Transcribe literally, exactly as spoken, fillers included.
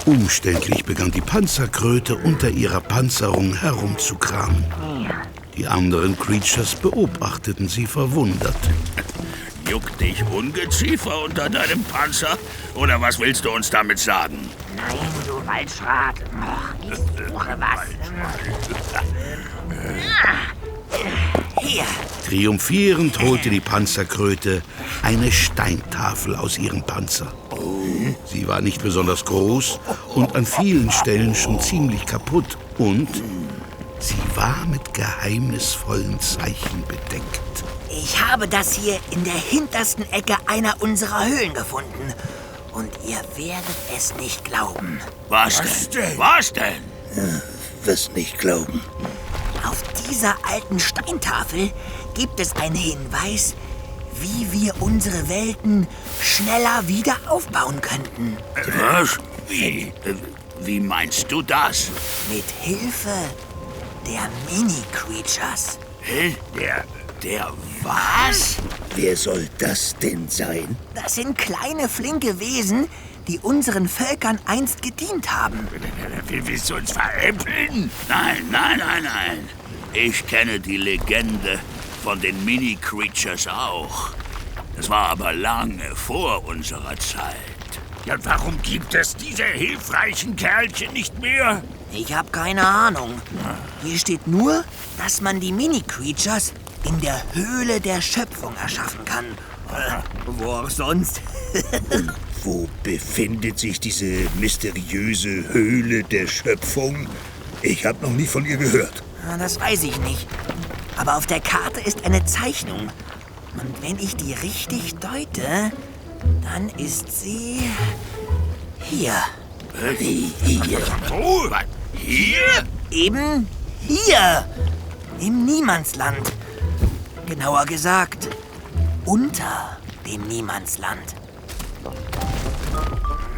Umständlich begann die Panzerkröte unter ihrer Panzerung herumzukramen. Die anderen Creatures beobachteten sie verwundert. Juckt dich Ungeziefer unter deinem Panzer? Oder was willst du uns damit sagen? Nein, du Waldschrat. Och, ich suche was. Hier. Triumphierend holte die Panzerkröte eine Steintafel aus ihrem Panzer. Sie war nicht besonders groß und an vielen Stellen schon ziemlich kaputt. Und sie war mit geheimnisvollen Zeichen bedeckt. Ich habe das hier in der hintersten Ecke einer unserer Höhlen gefunden. Und ihr werdet es nicht glauben. Was, Was denn? denn? Was denn? Ja, wirst nicht glauben. Auf dieser alten Steintafel gibt es einen Hinweis, wie wir unsere Welten schneller wieder aufbauen könnten. Was? Wie? Wie meinst du das? Mit Hilfe der Mini-Creatures. Hä? Der... der was? Wer soll das denn sein? Das sind kleine, flinke Wesen, die unseren Völkern einst gedient haben. Willst du uns veräppeln? Nein, nein, nein, nein. Ich kenne die Legende von den Mini-Creatures auch. Das war aber lange vor unserer Zeit. Ja, warum gibt es diese hilfreichen Kerlchen nicht mehr? Ich habe keine Ahnung. Hier steht nur, dass man die Mini-Creatures in der Höhle der Schöpfung erschaffen kann. Äh, wo auch sonst. Und wo befindet sich diese mysteriöse Höhle der Schöpfung? Ich habe noch nie von ihr gehört. Das weiß ich nicht. Aber auf der Karte ist eine Zeichnung. Und wenn ich die richtig deute, dann ist sie hier. Wie hier? Wo? Hier? Eben hier. Im Niemandsland. Genauer gesagt, unter dem Niemandsland.